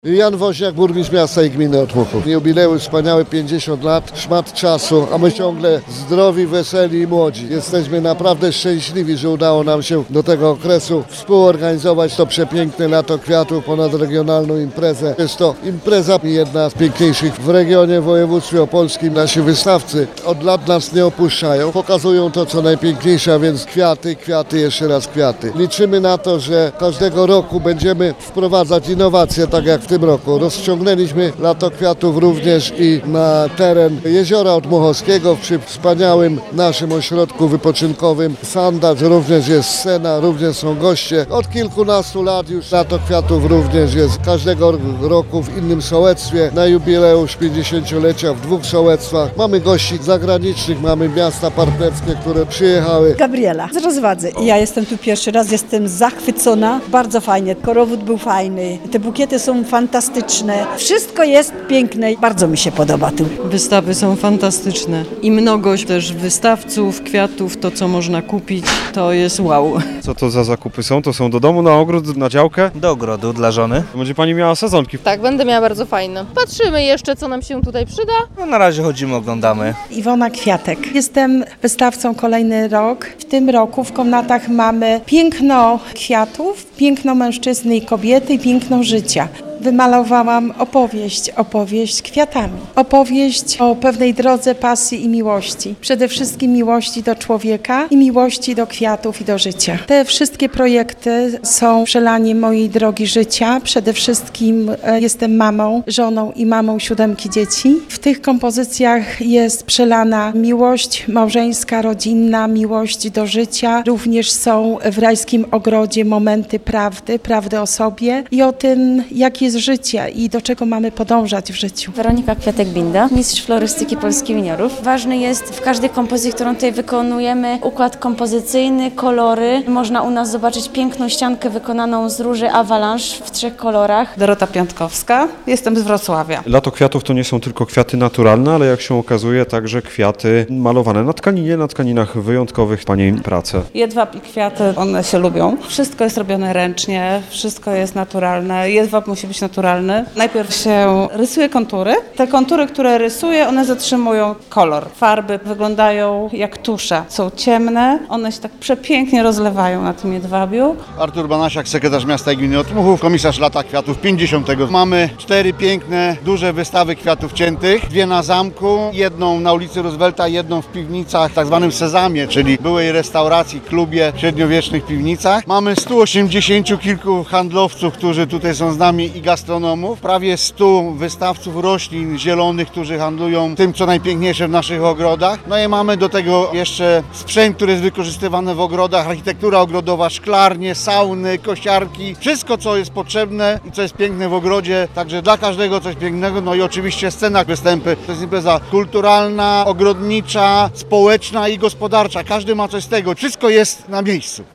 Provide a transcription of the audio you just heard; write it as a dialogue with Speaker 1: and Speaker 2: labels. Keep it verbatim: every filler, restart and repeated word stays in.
Speaker 1: Jan Woźniak, burmistrz miasta i gminy Otmuchów. Jubileusz wspaniały, pięćdziesiąt lat, szmat czasu, a my ciągle zdrowi, weseli i młodzi. Jesteśmy naprawdę szczęśliwi, że udało nam się do tego okresu współorganizować to przepiękne Lato Kwiatów, ponadregionalną imprezę. Jest to impreza jedna z piękniejszych w regionie, w województwie opolskim. Nasi wystawcy od lat nas nie opuszczają, pokazują to co najpiękniejsze, a więc kwiaty, kwiaty, jeszcze raz kwiaty. Liczymy na to, że każdego roku będziemy wprowadzać innowacje, tak jak w tym roku. Rozciągnęliśmy Lato Kwiatów również i na teren Jeziora Otmuchowskiego przy wspaniałym naszym ośrodku wypoczynkowym Sandacz. Również jest scena, również są goście. Od kilkunastu lat już Lato Kwiatów również jest każdego roku w innym sołectwie. Na jubileusz pięćdziesięciolecia w dwóch sołectwach. Mamy gości zagranicznych, mamy miasta partnerskie, które przyjechały.
Speaker 2: Gabriela z Rozwadzy. Ja jestem tu pierwszy raz, jestem zachwycona. Bardzo fajnie. Korowód był fajny. Te bukiety są fantastyczne. Wszystko jest piękne. Bardzo mi się podoba tu.
Speaker 3: Wystawy są fantastyczne i mnogość też wystawców, kwiatów, to co można kupić, to jest wow.
Speaker 4: Co to za zakupy są? To są do domu, na ogród, na działkę?
Speaker 5: Do ogrodu dla żony.
Speaker 4: Będzie pani miała sezonki.
Speaker 6: Tak, będę miała bardzo fajne. Patrzymy jeszcze, co nam się tutaj przyda.
Speaker 5: No, na razie chodzimy, oglądamy.
Speaker 7: Iwona Kwiatek. Jestem wystawcą kolejny rok. W tym roku w komnatach mamy piękno kwiatów, piękno mężczyzny i kobiety i piękno życia. Wymalowałam opowieść, opowieść kwiatami. Opowieść o pewnej drodze pasji i miłości. Przede wszystkim miłości do człowieka i miłości do kwiatów i do życia. Te wszystkie projekty są przelaniem mojej drogi życia. Przede wszystkim jestem mamą, żoną i mamą siódemki dzieci. W tych kompozycjach jest przelana miłość małżeńska, rodzinna, miłość do życia. Również są w Rajskim Ogrodzie momenty prawdy, prawdy o sobie i o tym, jak jest życie i do czego mamy podążać w życiu.
Speaker 8: Weronika Kwiatek-Binda, mistrz florystyki Polski juniorów. Ważny jest w każdej kompozycji, którą tutaj wykonujemy, układ kompozycyjny, kolory. Można u nas zobaczyć piękną ściankę wykonaną z róży avalanche w trzech kolorach.
Speaker 9: Dorota Piątkowska, jestem z Wrocławia.
Speaker 4: Lato Kwiatów to nie są tylko kwiaty naturalne, ale jak się okazuje także kwiaty malowane na tkaninie, na tkaninach wyjątkowych pani prace.
Speaker 9: Jedwab i kwiaty, one się lubią. Wszystko jest robione ręcznie, wszystko jest naturalne. Jedwab musi być naturalny. Najpierw się rysuje kontury. Te kontury, które rysuje, one zatrzymują kolor. Farby wyglądają jak tusze. Są ciemne, one się tak przepięknie rozlewają na tym jedwabiu.
Speaker 10: Artur Banasiak, sekretarz miasta i gminy Otmuchów, komisarz Lata Kwiatów pięćdziesiątego. Mamy cztery piękne, duże wystawy kwiatów ciętych. Dwie na zamku, jedną na ulicy Roosevelta, jedną w piwnicach, tak zwanym Sezamie, czyli byłej restauracji, klubie, średniowiecznych piwnicach. Mamy stu osiemdziesięciu kilku handlowców, którzy tutaj są z nami i gastronomów. Prawie stu wystawców roślin zielonych, którzy handlują tym, co najpiękniejsze w naszych ogrodach. No i mamy do tego jeszcze sprzęt, który jest wykorzystywany w ogrodach, architektura ogrodowa, szklarnie, sauny, kosiarki. Wszystko, co jest potrzebne i co jest piękne w ogrodzie. Także dla każdego coś pięknego. No i oczywiście scena, występy. To jest impreza kulturalna, ogrodnicza, społeczna i gospodarcza. Każdy ma coś z tego. Wszystko jest na miejscu.